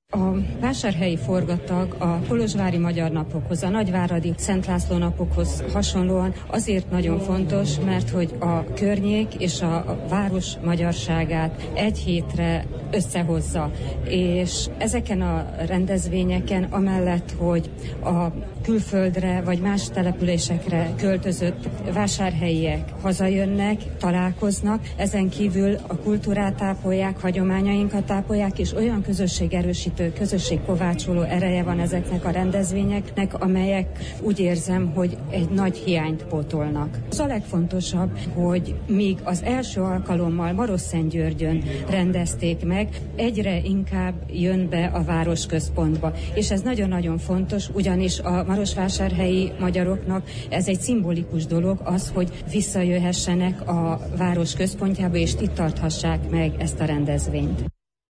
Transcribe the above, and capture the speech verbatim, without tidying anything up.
A vásárhelyi forgatag a kolozsvári magyar napokhoz, a nagyváradi Szent László napokhoz hasonlóan azért nagyon fontos, mert hogy a környék és a város magyarságát egy hétre összehozza. És ezeken a rendezvényeken, amellett, hogy a külföldre vagy más településekre költözött vásárhelyiek hazajönnek, találkoznak, ezen kívül a kultúrát tápolják, hagyományainkat tápolják, és olyan közösségerősítő, közösségkovácsoló ereje van ezeknek a rendezvényeknek, amelyek úgy érzem, hogy egy nagy hiányt pótolnak. Az a legfontosabb, hogy míg az első alkalommal Marosszentgyörgyön rendezték meg, egyre inkább jön be a városközpontba. És ez nagyon-nagyon fontos, ugyanis a marosvásárhelyi magyaroknak ez egy szimbolikus dolog az, hogy visszajöhessenek a város központjába, és itt tarthassák meg ezt a rendezvényt.